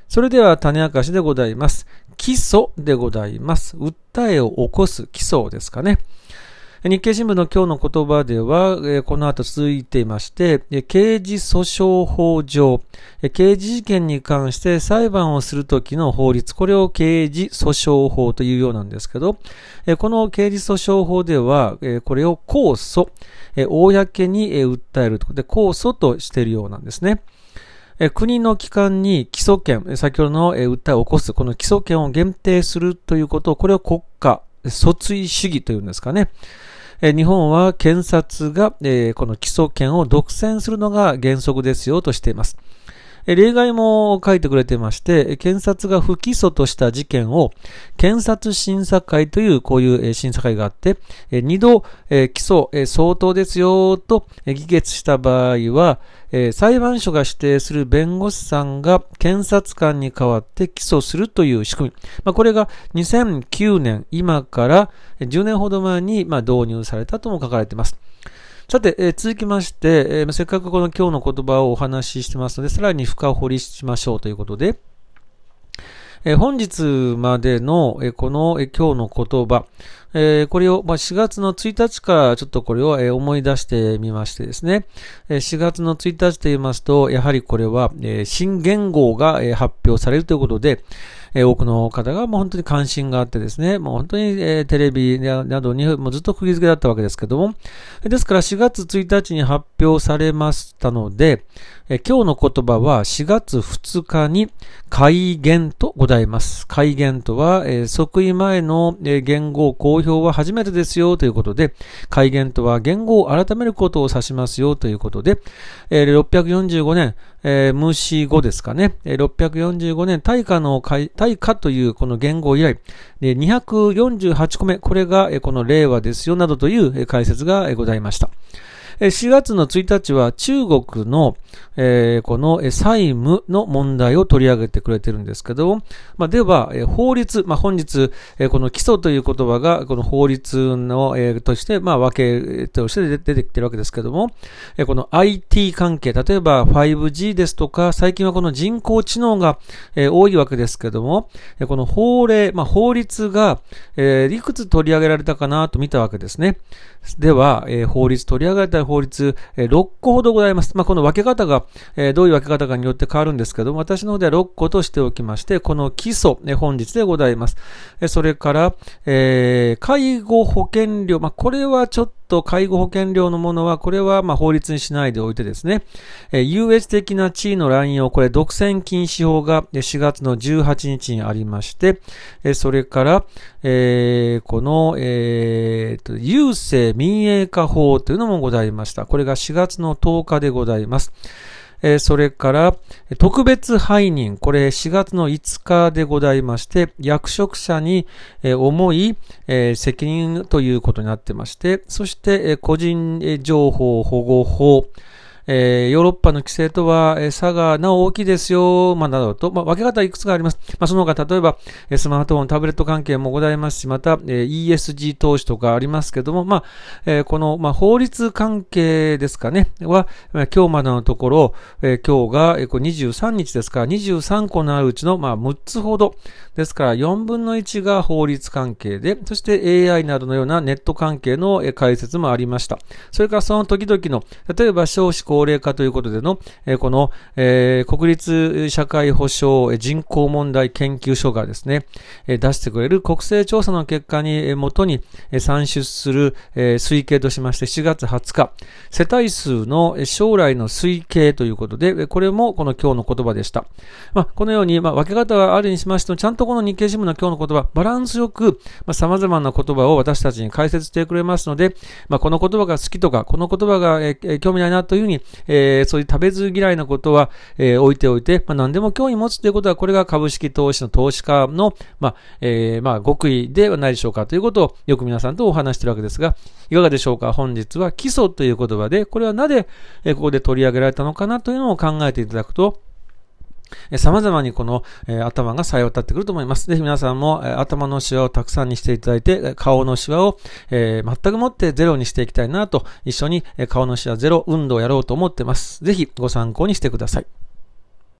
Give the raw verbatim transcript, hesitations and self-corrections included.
それでは種明かしでございます。起訴でございます。訴えを起こす起訴ですかね。日経新聞の今日の言葉では、この後続いていまして、刑事訴訟法上、刑事事件に関して裁判をするときの法律、これを刑事訴訟法というようなんですけど、この刑事訴訟法では、これを公訴、公に訴えるということで、公訴としているようなんですね。国の機関に起訴権、先ほどの訴えを起こす、この起訴権を限定するということを、これを国家訴追主義というんですかね。日本は検察がこの起訴権を独占するのが原則ですよとしています。例外も書いてくれていまして、検察が不起訴とした事件を検察審査会というこういう審査会があって、二度起訴相当ですよと議決した場合は、裁判所が指定する弁護士さんが検察官に代わって起訴するという仕組み。まあ、これがにせんきゅうねん、今からじゅうねんほど前にまあ導入されたとも書かれています。さて、えー、続きまして、えー、せっかくこの今日の言葉をお話ししてますので、さらに深掘りしましょうということで、えー、本日までの、えー、この、えー、今日の言葉、えー、これを、まあ、しがつのついたちからちょっとこれを、えー、思い出してみましてですね、えー、しがつのついたちと言いますと、やはりこれは、えー、新元号が、えー、発表されるということで、えー、多くの方がもう本当に関心があってですね、もう本当に、えー、テレビなどにもうずっと釘付けだったわけですけども、ですからしがつついたちに発表されましたので、えー、今日の言葉はしがつふつかに改元とございます。改元とは、えー、即位前の、えー、元号公表は初めてですよということで、改元とは元号を改めることを指しますよということで、えー、ろっぴゃくよんじゅうごねん、えー、むしごですかね、ろっぴゃくよんじゅうごねん大化の改大化というこの元号以来、にひゃくよんじゅうはちこめ、これがこの令和ですよなどという解説がございました。しがつのついたちは中国の、えー、この債務の問題を取り上げてくれてるんですけど、まあ、では、法律、まあ、本日、この基礎という言葉がこの法律の、えー、として、まあ、分けとして出てきてるわけですけども、この アイティー 関係、例えば ファイブジー ですとか、最近はこの人工知能が、えー、多いわけですけども、この法令、まあ、法律が、えー、いくつ取り上げられたかなと見たわけですね。では、えー、法律取り上げられた法律、えー、ろっこほどございます。まあ、この分け方が、えー、どういう分け方かによって変わるんですけども、私の方ではろっことしておきまして、この基礎、えー、本日でございます。えー、それから、えー、介護保険料、まあ、これはちょっとと介護保険料のものは、これはまあ法律にしないでおいてですね、えー、優越的な地位の乱用、これ独占禁止法がしがつのじゅうはちにちにありまして、えー、それから、えー、この、えー、と郵政民営化法というのもございました。これがしがつのとおかでございます。えー、それから、特別背任、これしがつのいつかでございまして、役職者に、えー、重い、えー、責任ということになってまして、そして、えー、個人情報保護法、えー、ヨーロッパの規制とは、えー、差がなお大きいですよ、まあ、などと、まあ、分け方はいくつかあります。まあ、その他、例えば、スマートフォン、タブレット関係もございますし、また、えー、イーエスジー 投資とかありますけども、まあ、えー、この、まあ、法律関係ですかね、は、まあ、今日までのところ、えー、今日が、えー、これにじゅうさんにちですから、にじゅうさんこのあるうちの、まあ、むっつほど、ですから、よんぶんのいちが法律関係で、そして エーアイ などのようなネット関係の解説もありました。それからその時々の、例えば少子高齢化ということでの、えー、この、えー、国立社会保障人口問題研究所がですね、えー、出してくれる国勢調査の結果に、えー、元に、えー、算出する、えー、推計としましてしがつはつか、世帯数の将来の推計ということで、これもこの今日の言葉でした。まあ、このように、まあ、分け方があるにしましても、ちゃんとこの日経新聞の今日の言葉、バランスよく、まあ、様々な言葉を私たちに解説してくれますので、まあ、この言葉が好きとか、この言葉が、えー、興味ないなというふうに、えー、そういう食べず嫌いなことは、えー、置いておいて、まあ、何でも興味持つということは、これが株式投資の投資家の、まあ、えー、まあ、極意ではないでしょうかということをよく皆さんとお話しているわけですが、いかがでしょうか。本日は基礎という言葉で、これはなぜ、えー、ここで取り上げられたのかなというのを考えていただくと、様々にこの、えー、頭が冴え渡ってくると思います。ぜひ皆さんも、えー、頭のシワをたくさんにしていただいて、顔のシワを、えー、全くもってゼロにしていきたいなと、一緒に、えー、顔のシワゼロ運動をやろうと思っています。ぜひご参考にしてください。